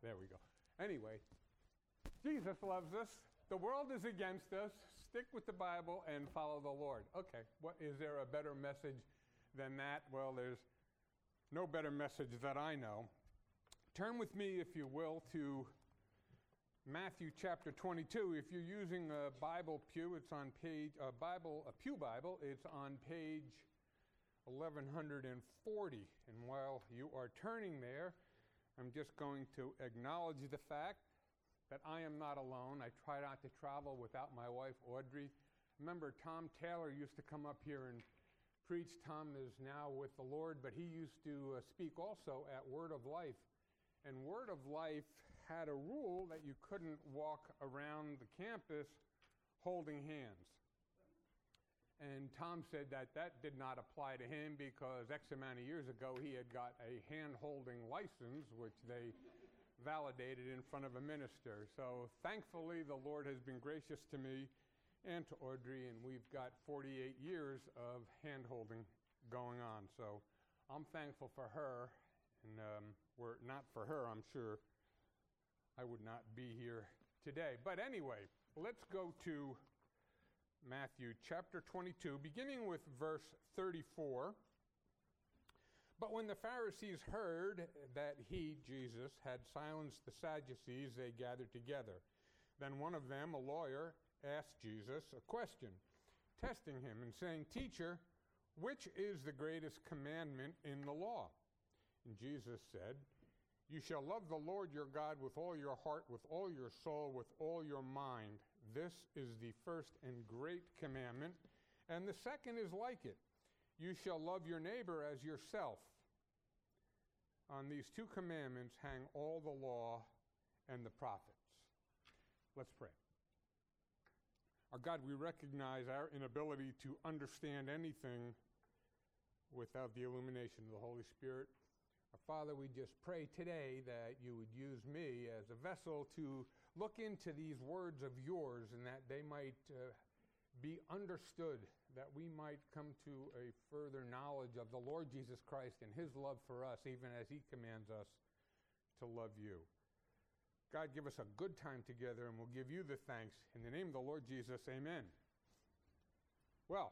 There we go. Anyway, Jesus loves us. The world is against us. Stick with the Bible and follow the Lord. Okay, is there a better message than that? Well, there's no better message that I know. Turn with me, if you will, to Matthew chapter 22. If you're using a Bible pew, it's on page a pew Bible. It's on page 1140. And while you are turning there, I'm just going to acknowledge the fact that I am not alone. I try not to travel without my wife, Audrey. Remember, Tom Taylor used to come up here and preach. Tom is now with the Lord, but he used to speak also at Word of Life. And Word of Life had a rule that you couldn't walk around the campus holding hands. And Tom said that did not apply to him because X amount of years ago he had got a hand-holding license, which they validated in front of a minister. So thankfully the Lord has been gracious to me and to Audrey, and we've got 48 years of hand-holding going on. So I'm thankful for her, and were it not for her, I'm sure I would not be here today. But anyway, let's go to Matthew chapter 22, beginning with verse 34. But when the Pharisees heard that he, Jesus, had silenced the Sadducees, they gathered together. Then one of them, a lawyer, asked Jesus a question, testing him and saying, "Teacher, which is the greatest commandment in the law?" And Jesus said, "You shall love the Lord your God with all your heart, with all your soul, with all your mind. This is the first and great commandment. And the second is like it. You shall love your neighbor as yourself. On these two commandments hang all the law and the prophets." Let's pray. Our God, we recognize our inability to understand anything without the illumination of the Holy Spirit. Our Father, we just pray today that you would use me as a vessel to look into these words of yours and that they might be understood, that we might come to a further knowledge of the Lord Jesus Christ and his love for us, even as he commands us to love you. God, give us a good time together, and we'll give you the thanks. In the name of the Lord Jesus, amen. Well,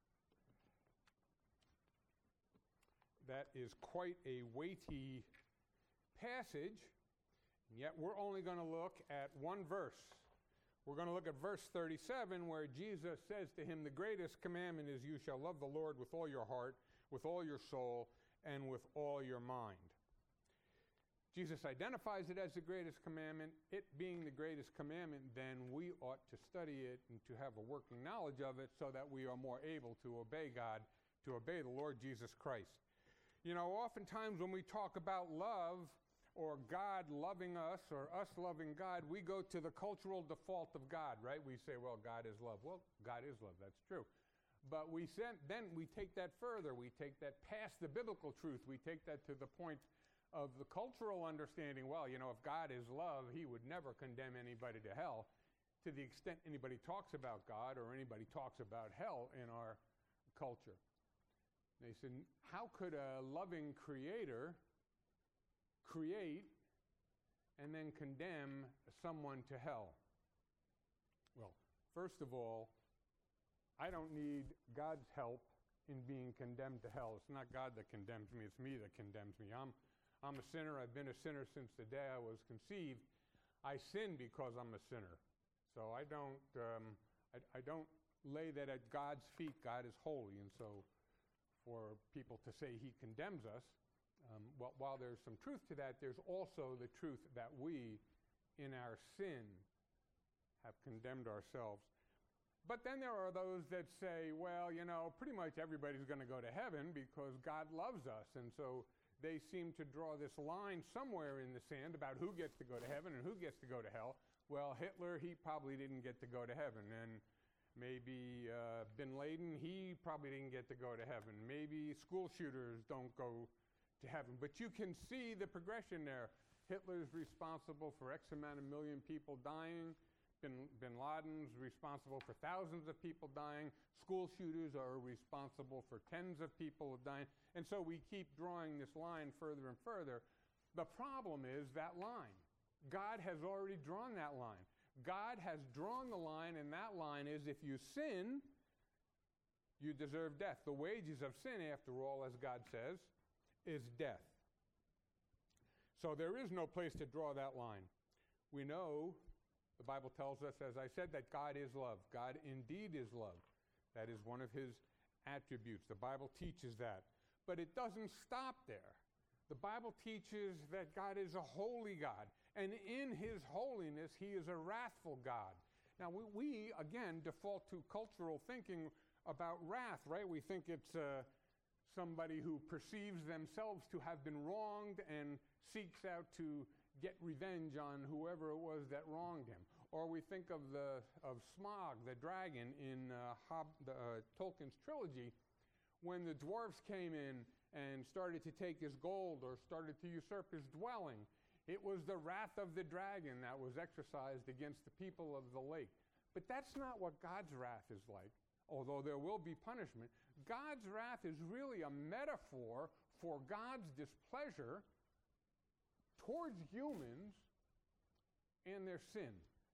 that is quite a weighty passage, and yet we're only going to look at one verse. We're going to look at verse 37, where Jesus says to him, "The greatest commandment is you shall love the Lord with all your heart, with all your soul, and with all your mind." Jesus identifies it as the greatest commandment. It being the greatest commandment, then we ought to study it and to have a working knowledge of it so that we are more able to obey God, to obey the Lord Jesus Christ. You know, oftentimes when we talk about love or God loving us or us loving God, we go to the cultural default of God, right? We say, well, God is love. Well, God is love. That's true. But then we take that further. We take that past the biblical truth. We take that to the point of the cultural understanding. Well, you know, if God is love, he would never condemn anybody to hell. To the extent anybody talks about God or anybody talks about hell in our culture. They said, how could a loving creator create and then condemn someone to hell? Well, first of all, I don't need God's help in being condemned to hell. It's not God that condemns me, it's me that condemns me. I'm a sinner. I've been a sinner since the day I was conceived. I sin because I'm a sinner. So I don't lay that at God's feet. God is holy, and so for people to say he condemns us, while there's some truth to that, there's also the truth that we, in our sin, have condemned ourselves. But then there are those that say, well, you know, pretty much everybody's going to go to heaven because God loves us. And so they seem to draw this line somewhere in the sand about who gets to go to heaven and who gets to go to hell. Well, Hitler, he probably didn't get to go to heaven. And maybe bin Laden, he probably didn't get to go to heaven. Maybe school shooters don't go to heaven. But you can see the progression there. Hitler's responsible for X amount of million people dying. Bin Laden's responsible for thousands of people dying. School shooters are responsible for tens of people dying. And so we keep drawing this line further and further. The problem is that line. God has already drawn that line. God has drawn the line, and that line is if you sin, you deserve death. The wages of sin, after all, as God says, is death. So there is no place to draw that line. We know, the Bible tells us, as I said, that God is love. God indeed is love. That is one of his attributes. The Bible teaches that. But it doesn't stop there. The Bible teaches that God is a holy God, and in his holiness, he is a wrathful God. Now, we again, default to cultural thinking about wrath, right? We think it's somebody who perceives themselves to have been wronged and seeks out to get revenge on whoever it was that wronged him. Or we think of Smaug, the dragon, in Tolkien's trilogy, when the dwarves came in and started to take his gold or started to usurp his dwelling. It was the wrath of the dragon that was exercised against the people of the lake. But that's not what God's wrath is like, although there will be punishment. God's wrath is really a metaphor for God's displeasure towards humans and their sin.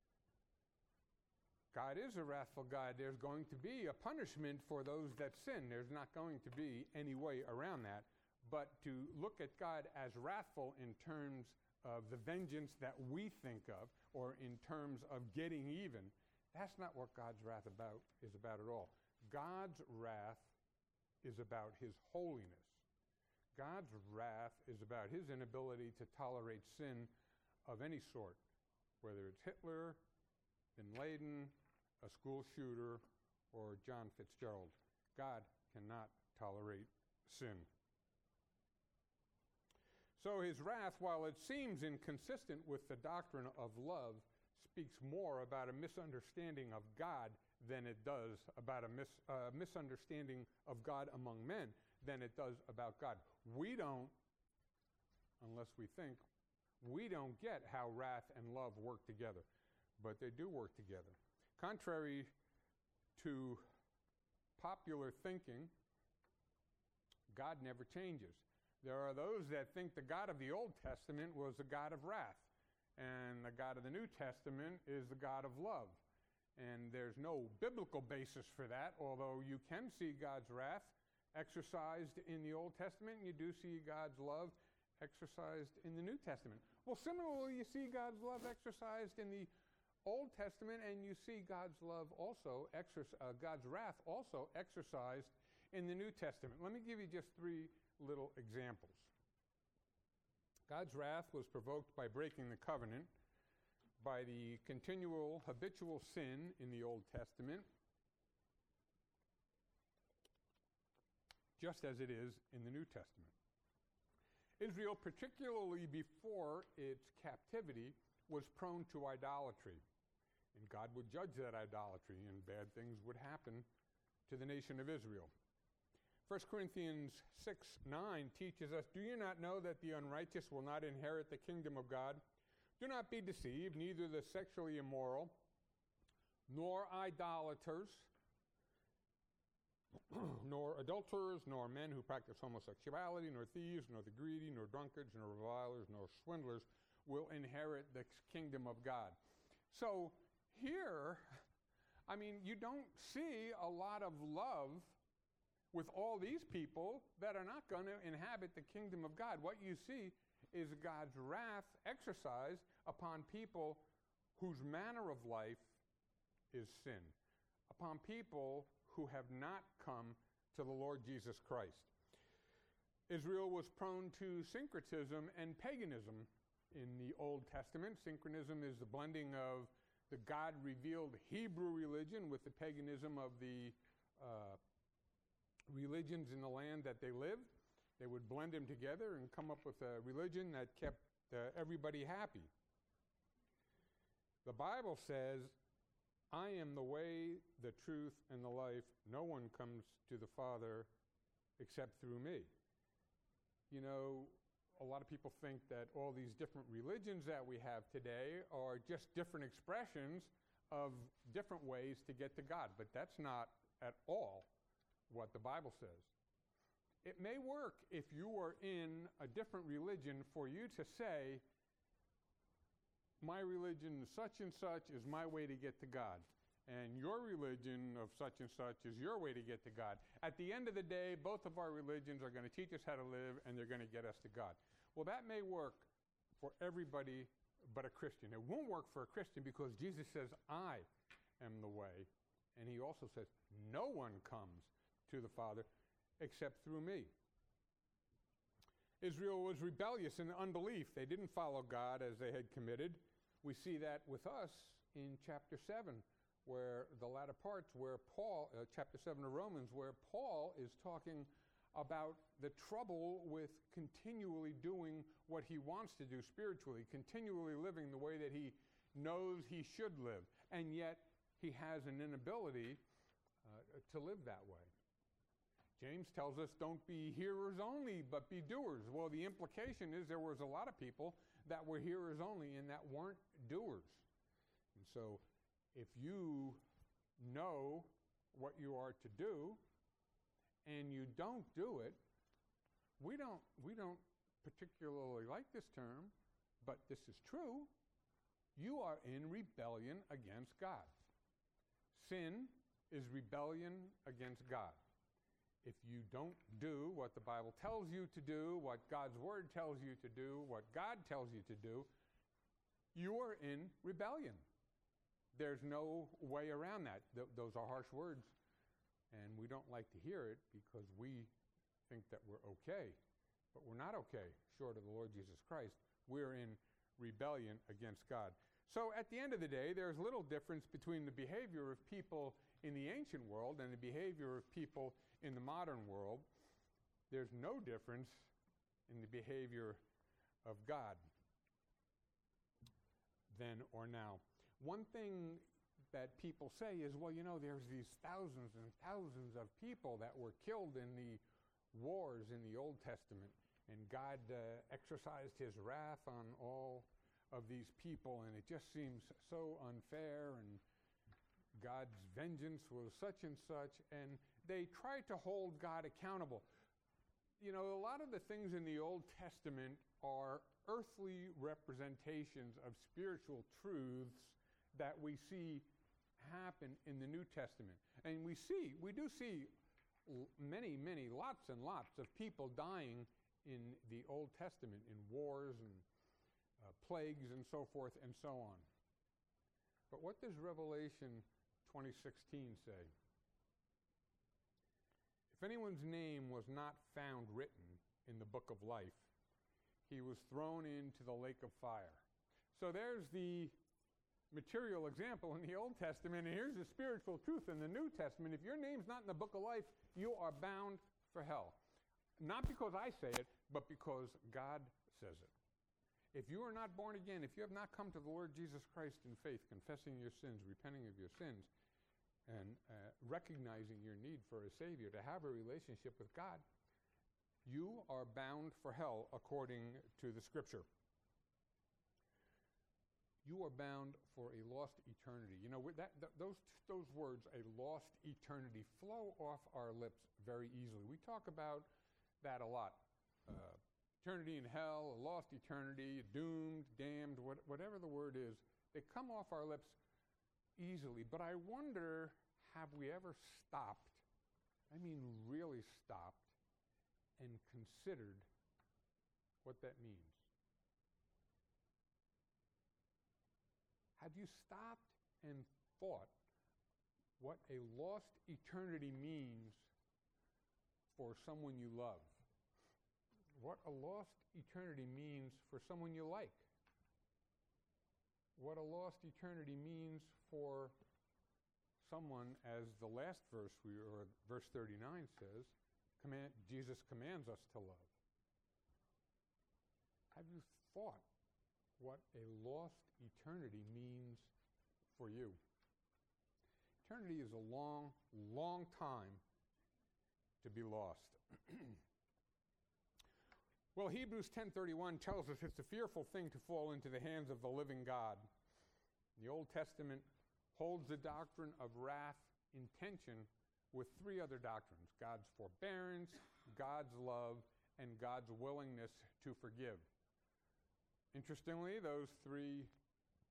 God is a wrathful God. There's going to be a punishment for those that sin. There's not going to be any way around that. But to look at God as wrathful in terms of the vengeance that we think of, or in terms of getting even, that's not what God's wrath is about at all. God's wrath is about his holiness. God's wrath is about his inability to tolerate sin of any sort, whether it's Hitler, bin Laden, a school shooter, or John Fitzgerald. God cannot tolerate sin. So his wrath, while it seems inconsistent with the doctrine of love, speaks more about a misunderstanding of God than it does about a misunderstanding of God among men than it does about God. We don't, unless we think, we don't get how wrath and love work together, but they do work together. Contrary to popular thinking, God never changes. There are those that think the God of the Old Testament was the God of wrath, and the God of the New Testament is the God of love. And there's no biblical basis for that, although you can see God's wrath exercised in the Old Testament, and you do see God's love exercised in the New Testament. Well, similarly, you see God's love exercised in the Old Testament, and you see God's love also God's wrath also exercised in the New Testament. Let me give you just three little examples. God's wrath was provoked by breaking the covenant, by the continual habitual sin in the Old Testament, just as it is in the New Testament. Israel, particularly before its captivity, was prone to idolatry. And God would judge that idolatry, and bad things would happen to the nation of Israel. 1 Corinthians 6:9 teaches us, "Do you not know that the unrighteous will not inherit the kingdom of God? Do not be deceived, neither the sexually immoral, nor idolaters, nor adulterers, nor men who practice homosexuality, nor thieves, nor the greedy, nor drunkards, nor revilers, nor swindlers will inherit the kingdom of God." So here, you don't see a lot of love with all these people that are not going to inhabit the kingdom of God. What you see is God's wrath exercised upon people whose manner of life is sin, upon people who have not come to the Lord Jesus Christ. Israel was prone to syncretism and paganism in the Old Testament. Syncretism is the blending of the God-revealed Hebrew religion with the paganism of the religions in the land that they lived. They would blend them together and come up with a religion that kept everybody happy. The Bible says, "I am the way, the truth, and the life. No one comes to the Father except through me." You know, a lot of people think that all these different religions that we have today are just different expressions of different ways to get to God, but that's not at all what the Bible says. It may work if you are in a different religion for you to say, my religion such and such is my way to get to God, and your religion of such and such is your way to get to God. At the end of the day, both of our religions are going to teach us how to live, and they're going to get us to God. Well, that may work for everybody but a Christian. It won't work for a Christian because Jesus says, I am the way. And he also says, no one comes to the Father except through me. Israel was rebellious in unbelief. They didn't follow God as they had committed. We see that with us in chapter 7, where the latter parts, where Paul, chapter 7 of Romans, where Paul is talking about the trouble with continually doing what he wants to do spiritually, continually living the way that he knows he should live, and yet he has an inability to live that way. James tells us don't be hearers only, but be doers. Well, the implication is there was a lot of people that were hearers only and that weren't doers. And so if you know what you are to do and you don't do it, we don't particularly like this term, but this is true. You are in rebellion against God. Sin is rebellion against God. If you don't do what the Bible tells you to do, what God's Word tells you to do, what God tells you to do, you are in rebellion. There's no way around that. Those are harsh words, and we don't like to hear it because we think that we're okay. But we're not okay, short of the Lord Jesus Christ. We're in rebellion against God. So at the end of the day, there's little difference between the behavior of people in the ancient world and the behavior of people in the modern world. There's no difference in the behavior of God then or now. One thing that people say is, well, there's these thousands and thousands of people that were killed in the wars in the Old Testament, and God exercised his wrath on all of these people, and it just seems so unfair, and God's vengeance was such and such, and they try to hold God accountable. A lot of the things in the Old Testament are earthly representations of spiritual truths that we see happen in the New Testament. And we do see many, lots and lots of people dying in the Old Testament in wars and plagues and so forth and so on. But what does Revelation 20:16 say? If anyone's name was not found written in the book of life, he was thrown into the lake of fire. So there's the material example in the Old Testament, and here's the spiritual truth in the New Testament. If your name's not in the book of life, you are bound for hell. Not because I say it, but because God says it. If you are not born again, if you have not come to the Lord Jesus Christ in faith, confessing your sins, repenting of your sins, and recognizing your need for a Savior, to have a relationship with God, you are bound for hell according to the Scripture. You are bound for a lost eternity. Those words, a lost eternity, flow off our lips very easily. We talk about that a lot. Eternity in hell, a lost eternity, doomed, damned, whatever the word is, they come off our lips easily. But I wonder, have we ever stopped, really stopped, and considered what that means? Have you stopped and thought what a lost eternity means for someone you love? What a lost eternity means for someone you like? What a lost eternity means for someone, as the last verse, verse 39 says, Jesus commands us to love. Have you thought what a lost eternity means for you? Eternity is a long, long time to be lost. Well, Hebrews 10:31 tells us it's a fearful thing to fall into the hands of the living God. The Old Testament holds the doctrine of wrath in tension with three other doctrines: God's forbearance, God's love, and God's willingness to forgive. Interestingly, those three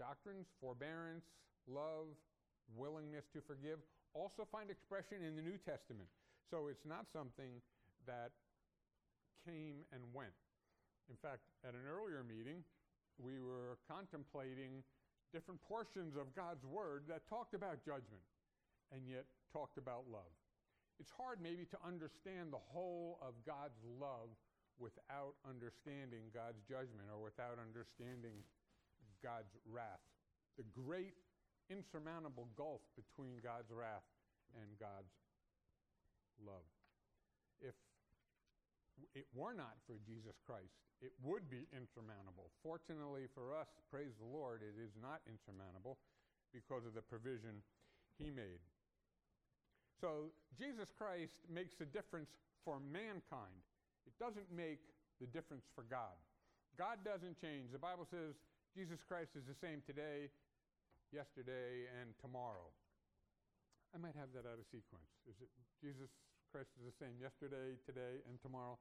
doctrines, forbearance, love, willingness to forgive, also find expression in the New Testament. So it's not something that came and went. In fact, at an earlier meeting, we were contemplating different portions of God's Word that talked about judgment and yet talked about love. It's hard maybe to understand the whole of God's love without understanding God's judgment or without understanding God's wrath. The great insurmountable gulf between God's wrath and God's love. If it were not for Jesus Christ, it would be insurmountable. Fortunately for us, praise the Lord, it is not insurmountable because of the provision he made. So Jesus Christ makes a difference for mankind. It doesn't make the difference for God. God doesn't change. The Bible says Jesus Christ is the same today, yesterday, and tomorrow. I might have that out of sequence. Is it Jesus Christ is the same yesterday, today, and tomorrow?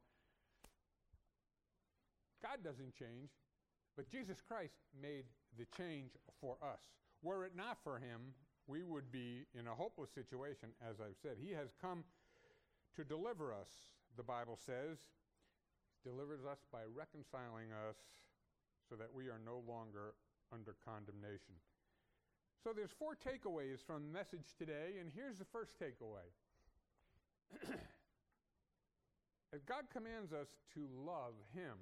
God doesn't change, but Jesus Christ made the change for us. Were it not for him, we would be in a hopeless situation, as I've said. He has come to deliver us, the Bible says. He delivers us by reconciling us so that we are no longer under condemnation. So there's 4 takeaways from the message today, and here's the first takeaway. If God commands us to love him,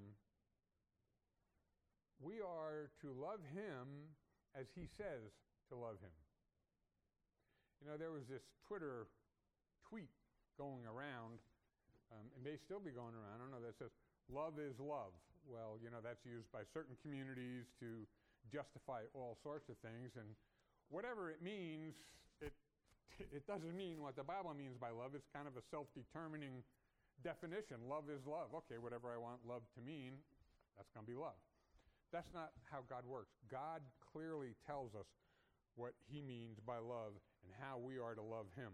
we are to love him as he says to love him. You know, there was this Twitter tweet going around, it may still be going around, I don't know, that says, love is love. Well, you know, that's used by certain communities to justify all sorts of things, and whatever it means, it doesn't mean what the Bible means by love. It's kind of a self-determining definition. Love is love. Okay, whatever I want love to mean, that's going to be love. That's not how God works. God clearly tells us what he means by love and how we are to love him.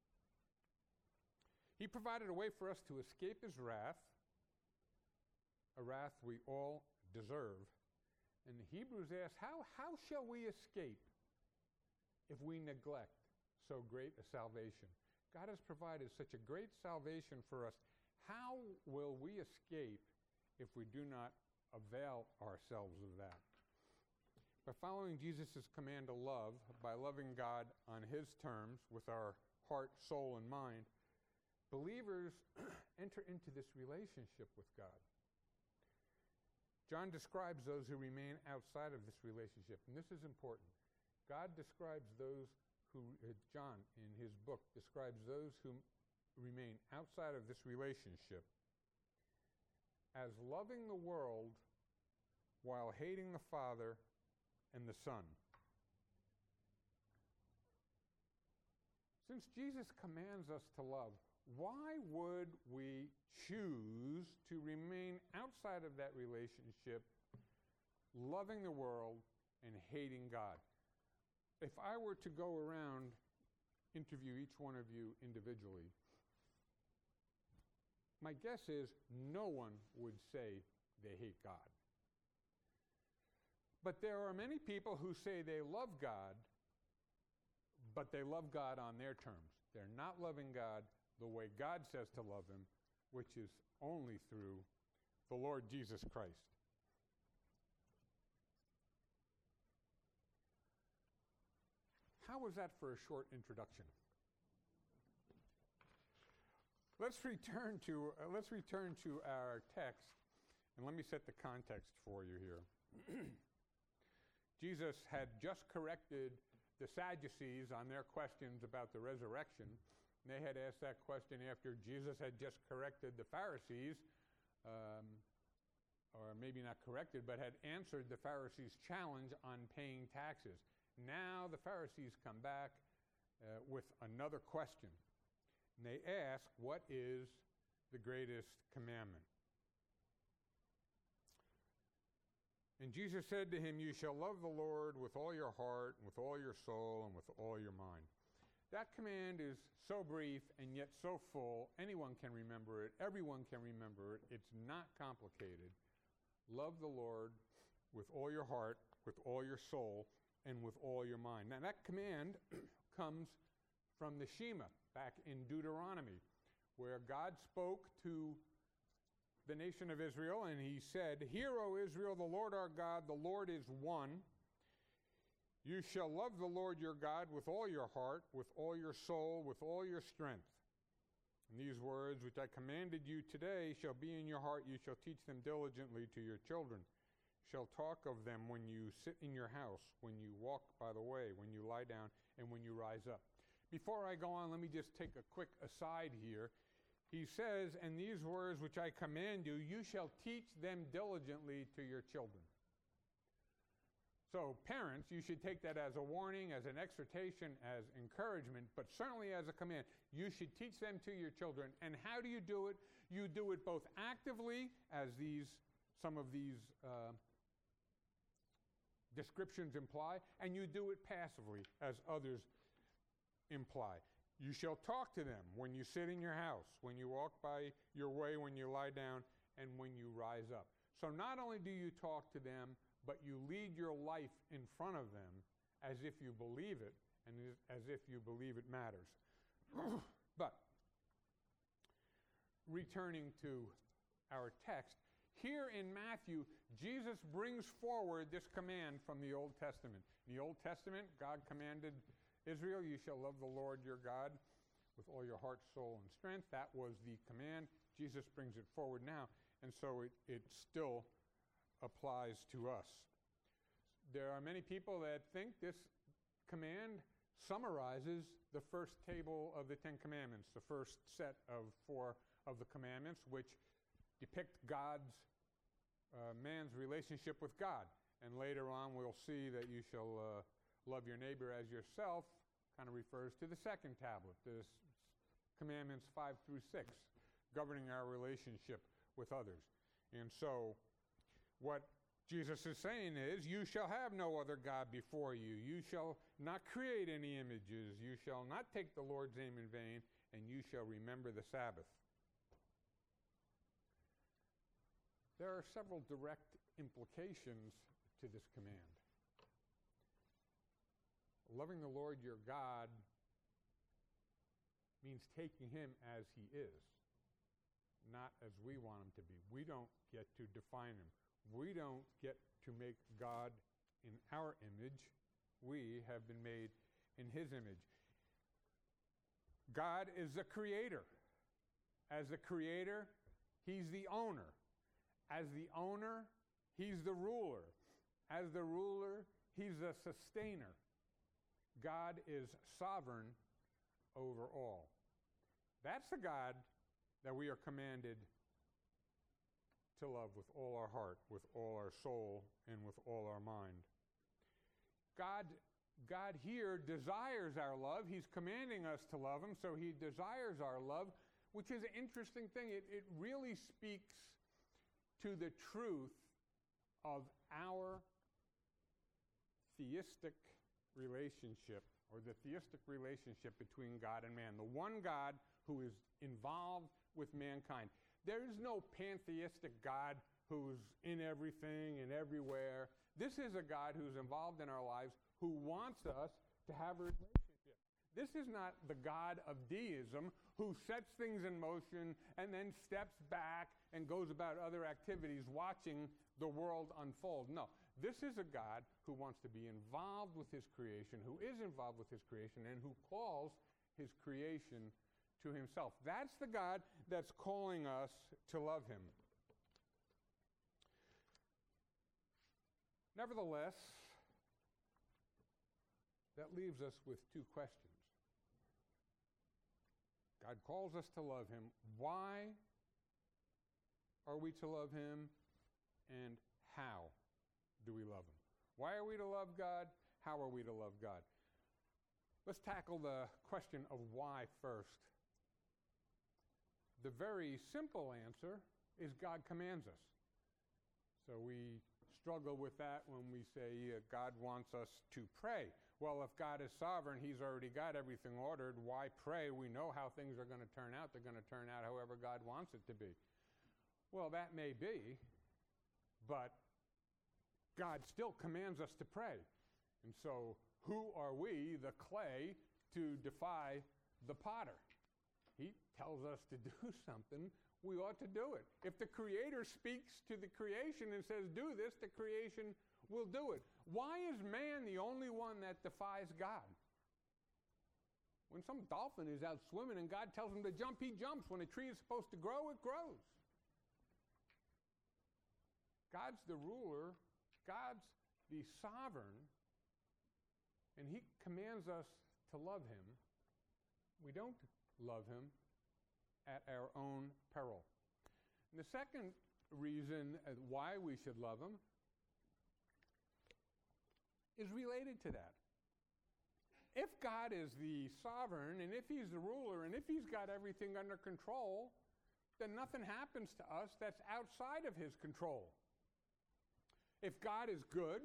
He provided a way for us to escape his wrath, a wrath we all deserve. And the Hebrews ask, how shall we escape if we neglect so great a salvation? God has provided such a great salvation for us. How will we escape if we do not avail ourselves of that? By following Jesus' command to love, by loving God on his terms with our heart, soul, and mind, believers enter into this relationship with God. John describes those who remain outside of this relationship, and this is important. God describes those who, John in his book describes those who remain outside of this relationship as loving the world while hating the Father and the Son. Since Jesus commands us to love, why would we choose to remain outside of that relationship, loving the world and hating God? If I were to go around, interview each one of you individually, my guess is no one would say they hate God. But there are many people who say they love God, but they love God on their terms. They're not loving God the way God says to love him, which is only through the Lord Jesus Christ. How was that for a short introduction? Let's return to our text, and let me set the context for you here. Jesus had just corrected the Sadducees on their questions about the resurrection. They had asked that question after Jesus had just corrected the Pharisees, or maybe not corrected, but had answered the Pharisees' challenge on paying taxes. Now the Pharisees come back with another question. And they ask, what is the greatest commandment? And Jesus said to him, you shall love the Lord with all your heart, and with all your soul, and with all your mind. That command is so brief and yet so full, anyone can remember it, everyone can remember it. It's not complicated. Love the Lord with all your heart, with all your soul, and with all your mind. Now that command comes from the Shema back in Deuteronomy, where God spoke to the nation of Israel, and he said, "Hear, O Israel, the Lord our God, the Lord is one. You shall love the Lord your God with all your heart, with all your soul, with all your strength. And these words which I commanded you today shall be in your heart. You shall teach them diligently to your children. Shall talk of them when you sit in your house, when you walk by the way, when you lie down, and when you rise up." Before I go on, let me just take a quick aside here. He says, "And these words which I command you, you shall teach them diligently to your children." So parents, you should take that as a warning, as an exhortation, as encouragement, but certainly as a command. You should teach them to your children. And how do you do it? You do it both actively, as some of these descriptions imply, and you do it passively, as others imply. You shall talk to them when you sit in your house, when you walk by your way, when you lie down, and when you rise up. So not only do you talk to them, but you lead your life in front of them as if you believe it and as if you believe it matters. But returning to our text, here in Matthew, Jesus brings forward this command from the Old Testament. In the Old Testament, God commanded Israel, "You shall love the Lord your God with all your heart, soul, and strength." That was the command. Jesus brings it forward now, and so it still applies to us. There are many people that think this command summarizes the first table of the Ten Commandments, the first set of 4 of the commandments, which depict man's relationship with God. And later on we'll see that you shall love your neighbor as yourself kind of refers to the second tablet, the commandments 5 through 6, governing our relationship with others. And so what Jesus is saying is, you shall have no other God before you. You shall not create any images. You shall not take the Lord's name in vain, and you shall remember the Sabbath. There are several direct implications to this command. Loving the Lord your God means taking him as he is, not as we want him to be. We don't get to define him. We don't get to make God in our image. We have been made in his image. God is the creator. As the creator, he's the owner. As the owner, he's the ruler. As the ruler, he's the sustainer. God is sovereign over all. That's the God that we are commanded to love with all our heart, with all our soul, and with all our mind. God here desires our love. He's commanding us to love him, so he desires our love, which is an interesting thing. It really speaks to the truth of our theistic relationship, or the theistic relationship between God and man, the one God who is involved with mankind. There is no pantheistic God who's in everything and everywhere. This is a God who's involved in our lives, who wants us to have a relationship. This is not the God of deism who sets things in motion and then steps back and goes about other activities watching the world unfold. No, this is a God who wants to be involved with his creation, who is involved with his creation, and who calls his creation to himself. That's the God that's calling us to love him. Nevertheless, that leaves us with 2 questions. God calls us to love him. Why are we to love him? And how do we love him? Why are we to love God? How are we to love God? Let's tackle the question of why first. The very simple answer is God commands us. So we struggle with that when we say God wants us to pray. Well, if God is sovereign, he's already got everything ordered. Why pray? We know how things are going to turn out. They're going to turn out however God wants it to be. Well, that may be, but God still commands us to pray. And so, who are we, the clay, to defy the potter? He tells us to do something, we ought to do it. If the Creator speaks to the creation and says, do this, the creation will do it. Why is man the only one that defies God? When some dolphin is out swimming and God tells him to jump, he jumps. When a tree is supposed to grow, it grows. God's the ruler, God's the sovereign, and he commands us to love him. We don't love him at our own peril. And the second reason why we should love him is related to that. If God is the sovereign, and if he's the ruler, and if he's got everything under control, then nothing happens to us that's outside of his control. If God is good,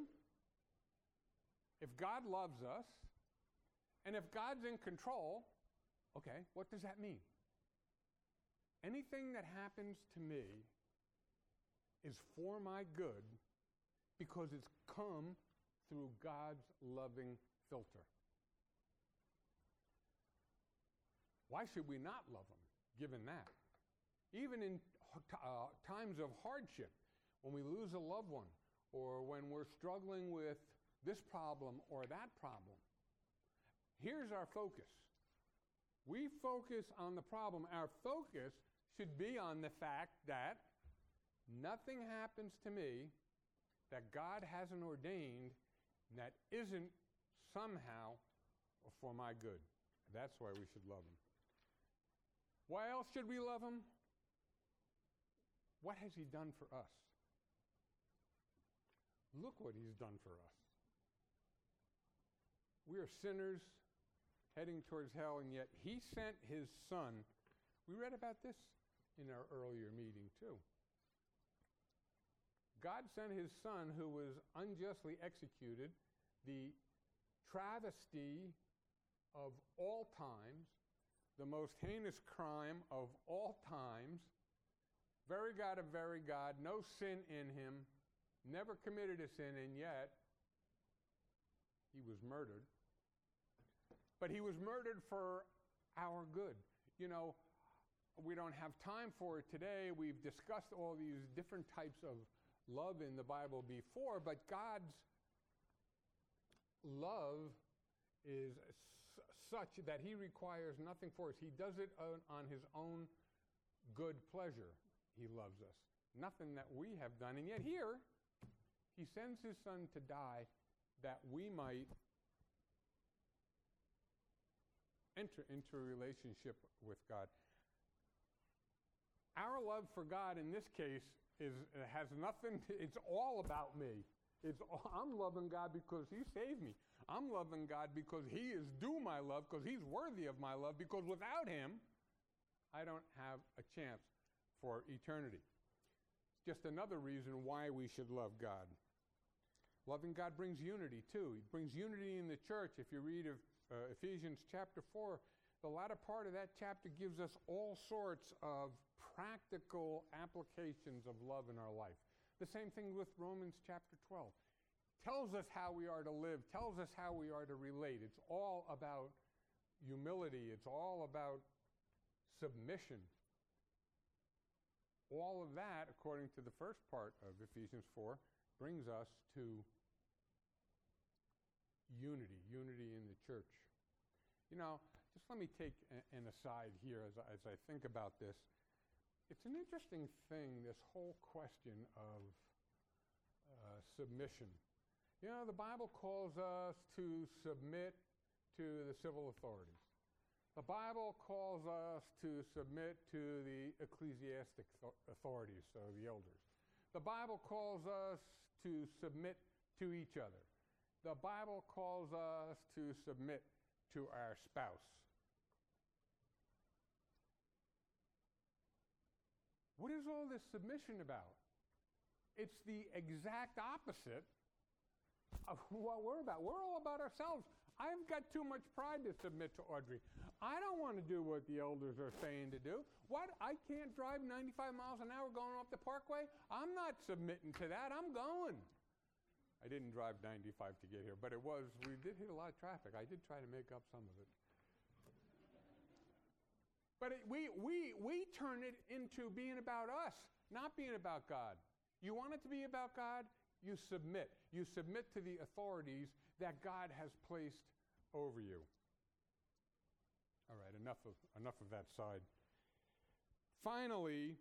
if God loves us, and if God's in control, okay, what does that mean? Anything that happens to me is for my good because it's come through God's loving filter. Why should we not love him, given that? Even in times of hardship, when we lose a loved one, or when we're struggling with this problem or that problem, here's our focus. We focus on the problem. Our focus should be on the fact that nothing happens to me that God hasn't ordained that isn't somehow for my good. That's why we should love him. Why else should we love him? What has he done for us? Look what he's done for us. We are sinners heading towards hell, and yet he sent his son. We read about this in our earlier meeting too. God sent his son who was unjustly executed, the travesty of all times, the most heinous crime of all times, very God of very God, no sin in him, never committed a sin, and yet he was murdered. But he was murdered for our good. You know, we don't have time for it today. We've discussed all these different types of love in the Bible before, but God's love is such that he requires nothing for us. He does it on his own good pleasure. He loves us. Nothing that we have done. And yet here, he sends his son to die that we might enter into a relationship with God. Our love for God in this case has nothing, it's all about me. I'm loving God because he saved me. I'm loving God because he is due my love, because he's worthy of my love, because without him, I don't have a chance for eternity. It's just another reason why we should love God. Loving God brings unity too. It brings unity in the church. If you read Ephesians chapter 4, the latter part of that chapter gives us all sorts of practical applications of love in our life. The same thing with Romans chapter 12. Tells us how we are to live, tells us how we are to relate. It's all about humility. It's all about submission. All of that, according to the first part of Ephesians 4, brings us to unity in the church. You know, just let me take an aside here as I think about this. It's an interesting thing, this whole question of submission. You know, the Bible calls us to submit to the civil authorities. The Bible calls us to submit to the ecclesiastic authorities, so the elders. The Bible calls us to submit to each other. The Bible calls us to submit to our spouse. What is all this submission about? It's the exact opposite of what we're about. We're all about ourselves. I've got too much pride to submit to Audrey. I don't want to do what the elders are saying to do. What? I can't drive 95 miles an hour going off the parkway? I'm not submitting to that. I'm going. I didn't drive 95 to get here, but we did hit a lot of traffic. I did try to make up some of it. But we turn it into being about us, not being about God. You want it to be about God? You submit. You submit to the authorities that God has placed over you. All right, enough of that side. Finally,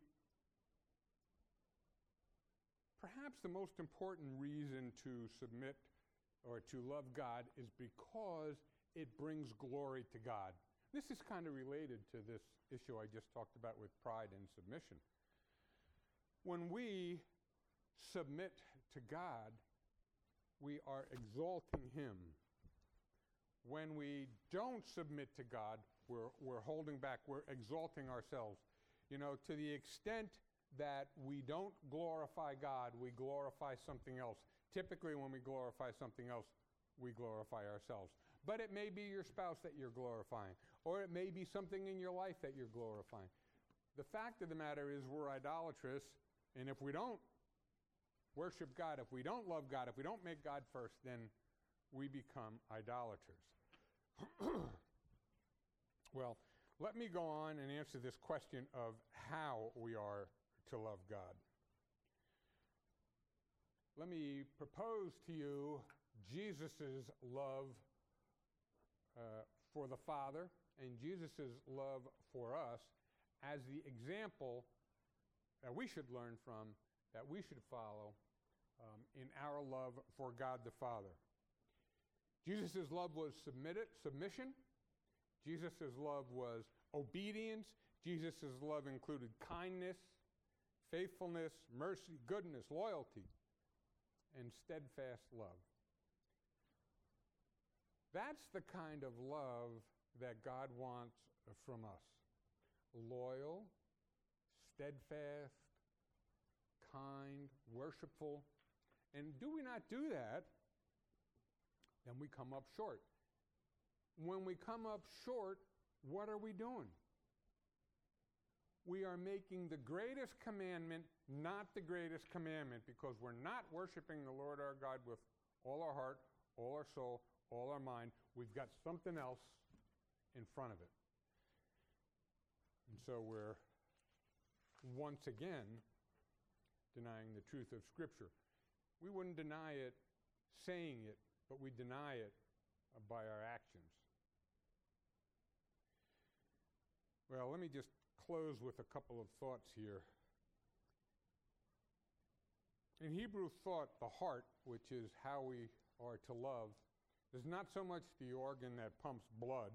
perhaps the most important reason to submit or to love God is because it brings glory to God. This is kind of related to this issue I just talked about with pride and submission. When we submit to God, we are exalting Him. When we don't submit to God, we're holding back, we're exalting ourselves. You know, to the extent that we don't glorify God, we glorify something else. Typically, when we glorify something else, we glorify ourselves. But it may be your spouse that you're glorifying, or it may be something in your life that you're glorifying. The fact of the matter is we're idolatrous, and if we don't worship God, if we don't love God, if we don't make God first, then we become idolaters. Well, let me go on and answer this question of how we are to love God. Let me propose to you Jesus' love for the Father and Jesus' love for us as the example that we should learn from, that we should follow in our love for God the Father. Jesus' love was submission. Jesus' love was obedience. Jesus' love included kindness, faithfulness, mercy, goodness, loyalty, and steadfast love. That's the kind of love that God wants from us. Loyal, steadfast, kind, worshipful. And do we not do that, then we come up short. When we come up short, what are we doing? We are making the greatest commandment not the greatest commandment, because we're not worshiping the Lord our God with all our heart, all our soul, all our mind. We've got something else in front of it. And so we're once again denying the truth of Scripture. We wouldn't deny it saying it, but we deny it by our actions. Well, let me just close with a couple of thoughts here. In Hebrew thought, the heart, which is how we are to love, is not so much the organ that pumps blood.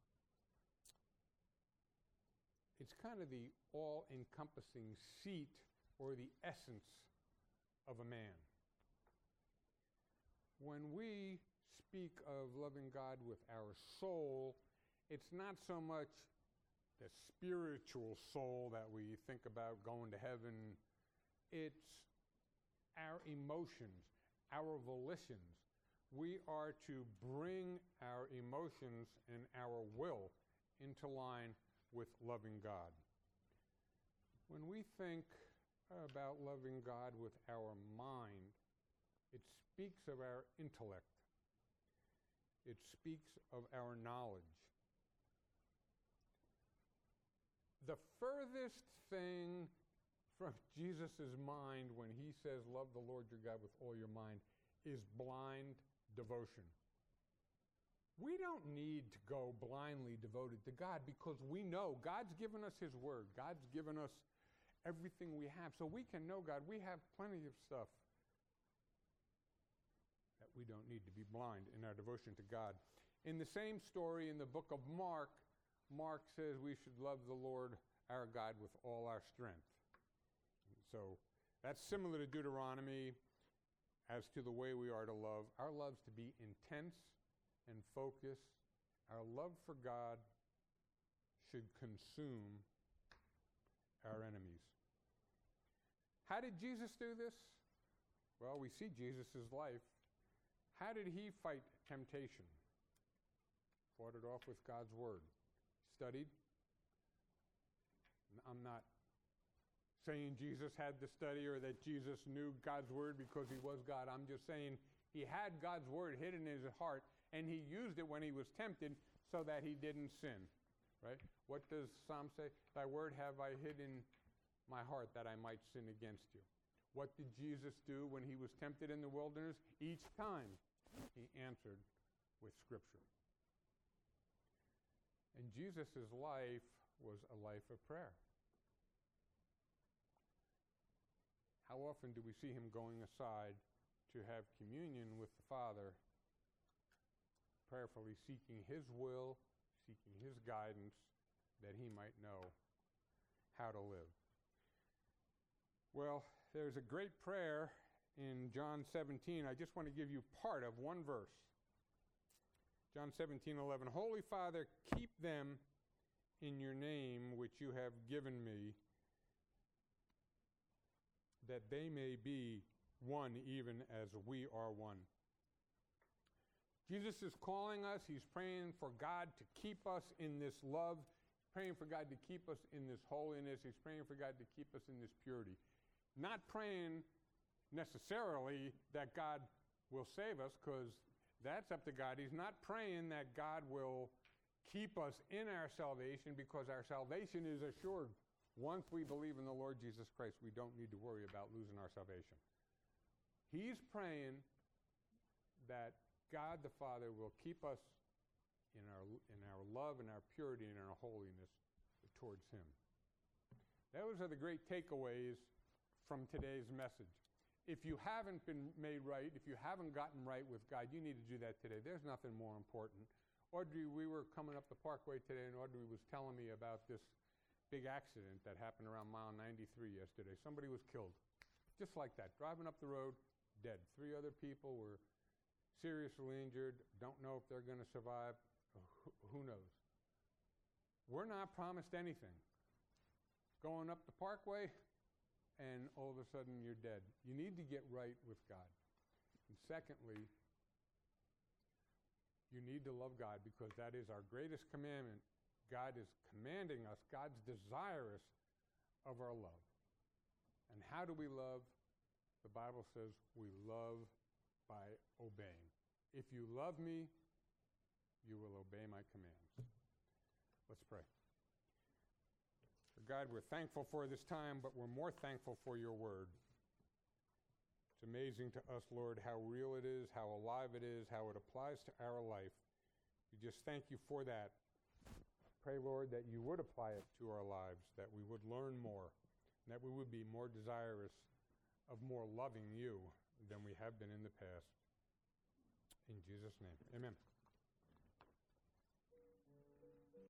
It's kind of the all-encompassing seat or the essence of a man. When we speak of loving God with our soul, it's not so much the spiritual soul that we think about going to heaven. It's our emotions, our volitions. We are to bring our emotions and our will into line with loving God. When we think about loving God with our mind, it speaks of our intellect. It speaks of our knowledge. The furthest thing from Jesus' mind when he says, love the Lord your God with all your mind, is blind devotion. We don't need to go blindly devoted to God because we know God's given us his word. God's given us everything we have. So we can know God. We have plenty of stuff that we don't need to be blind in our devotion to God. In the same story in the book of Mark, Mark says we should love the Lord our God with all our strength. So that's similar to Deuteronomy as to the way we are to love. Our love's to be intense and focused. Our love for God should consume our enemies. How did Jesus do this? Well, we see Jesus' life. How did he fight temptation? Fought it off with God's word. Studied. I'm not saying Jesus had to study or that Jesus knew God's word because he was God. I'm just saying He had God's word hidden in his heart, and he used it when he was tempted so that he didn't sin. Right? What does Psalm say? Thy word have I hid in my heart that I might sin against you. What did Jesus do when he was tempted in the wilderness? Each time he answered with Scripture. And Jesus' life was a life of prayer. How often do we see him going aside to have communion with the Father, prayerfully seeking his will, seeking his guidance, that he might know how to live? Well, there's a great prayer in John 17. I just want to give you part of one verse. John 17:11. Holy Father, keep them in your name which you have given me, that they may be one even as we are one. Jesus is calling us. He's praying for God to keep us in this love. He's praying for God to keep us in this holiness. He's praying for God to keep us in this purity. Not praying necessarily that God will save us, because that's up to God. He's not praying that God will keep us in our salvation, because our salvation is assured. Once we believe in the Lord Jesus Christ, we don't need to worry about losing our salvation. He's praying that God the Father will keep us in our love and our purity and our holiness towards him. Those are the great takeaways from today's message. If you haven't been made right, if you haven't gotten right with God, you need to do that today. There's nothing more important. Audrey, we were coming up the Parkway today, and Audrey was telling me about this big accident that happened around mile 93 yesterday. Somebody was killed, just like that, driving up the road, dead. 3 other people were seriously injured, don't know if they're going to survive. Who knows? We're not promised anything. Going up the Parkway, and all of a sudden you're dead. You need to get right with God. And secondly, you need to love God, because that is our greatest commandment. God is commanding us. God's desirous of our love. And how do we love? The Bible says we love by obeying. If you love me, you will obey my commands. Let's pray. God, we're thankful for this time, but we're more thankful for your word. It's amazing to us, Lord, how real it is, how alive it is, how it applies to our life. We just thank you for that. Pray, Lord, that you would apply it to our lives, that we would learn more, and that we would be more desirous of more loving you than we have been in the past. In Jesus' name, amen.